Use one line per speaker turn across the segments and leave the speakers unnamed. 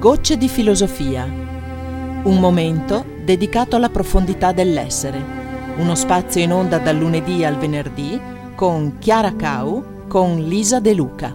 Gocce di filosofia. Un momento dedicato alla profondità dell'essere. Uno spazio in onda dal lunedì al venerdì con Chiara Cau, con Lisa De Luca.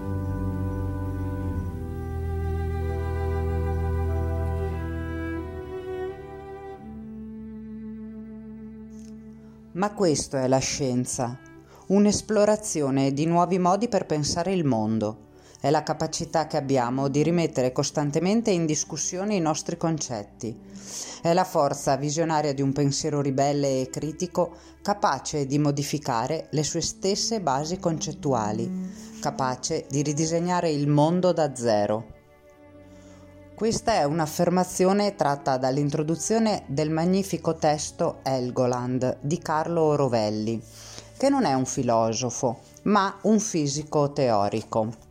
Ma questo è la scienza, un'esplorazione di nuovi modi per pensare il mondo. È la capacità che abbiamo di rimettere costantemente in discussione i nostri concetti. È la forza visionaria di un pensiero ribelle e critico, capace di modificare le sue stesse basi concettuali, capace di ridisegnare il mondo da zero. Questa è un'affermazione tratta dall'introduzione del magnifico testo Helgoland di Carlo Rovelli, che non è un filosofo, ma un fisico teorico.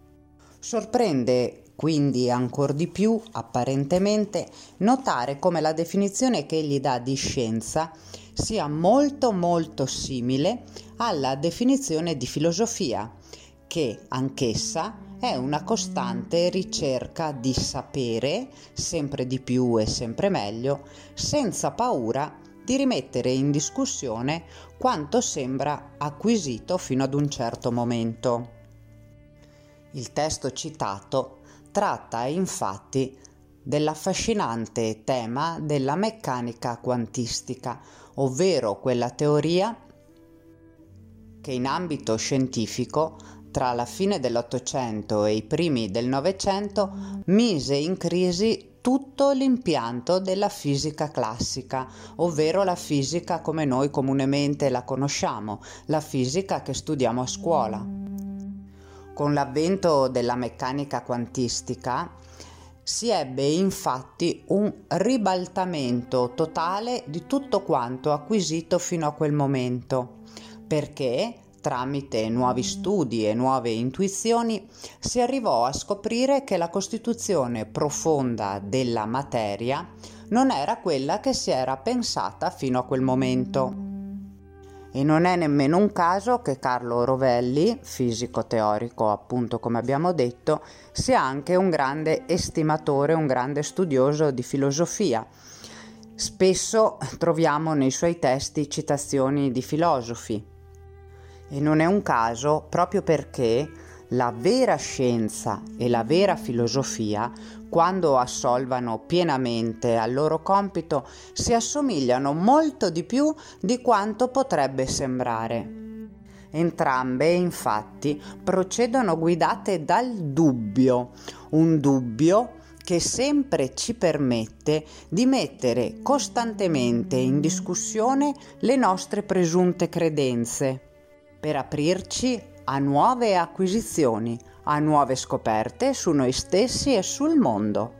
Sorprende quindi ancor di più, apparentemente, notare come la definizione che egli dà di scienza sia molto simile alla definizione di filosofia, che anch'essa è una costante ricerca di sapere, sempre di più e sempre meglio, senza paura di rimettere in discussione quanto sembra acquisito fino ad un certo momento. Il testo citato tratta infatti dell'affascinante tema della meccanica quantistica, ovvero quella teoria che in ambito scientifico tra la fine dell'Ottocento e i primi del Novecento mise in crisi tutto l'impianto della fisica classica, ovvero la fisica come noi comunemente la conosciamo, la fisica che studiamo a scuola. Con l'avvento della meccanica quantistica si ebbe infatti un ribaltamento totale di tutto quanto acquisito fino a quel momento, perché tramite nuovi studi e nuove intuizioni si arrivò a scoprire che la costituzione profonda della materia non era quella che si era pensata fino a quel momento. E non è nemmeno un caso che Carlo Rovelli, fisico teorico appunto come abbiamo detto, sia anche un grande estimatore, un grande studioso di filosofia. Spesso troviamo nei suoi testi citazioni di filosofi. E non è un caso proprio perché la vera scienza e la vera filosofia, quando assolvano pienamente al loro compito, si assomigliano molto di più di quanto potrebbe sembrare. Entrambe, infatti, procedono guidate dal dubbio, un dubbio che sempre ci permette di mettere costantemente in discussione le nostre presunte credenze, per aprirci a nuove acquisizioni, a nuove scoperte su noi stessi e sul mondo.